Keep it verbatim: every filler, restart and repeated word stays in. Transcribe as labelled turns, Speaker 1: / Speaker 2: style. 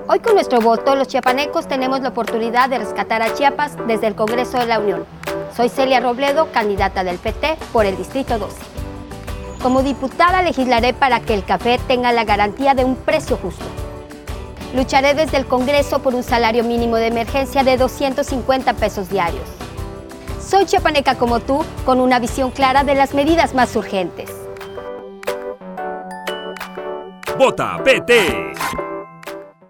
Speaker 1: Hoy con nuestro voto, los chiapanecos tenemos la oportunidad de rescatar a Chiapas desde el Congreso de la Unión. Soy Celia Robledo, candidata del P T por el Distrito doce. Como diputada legislaré para que el café tenga la garantía de un precio justo. Lucharé desde el Congreso por un salario mínimo de emergencia de doscientos cincuenta pesos diarios. Soy chiapaneca como tú, con una visión clara de las medidas más urgentes.
Speaker 2: ¡Vota P T!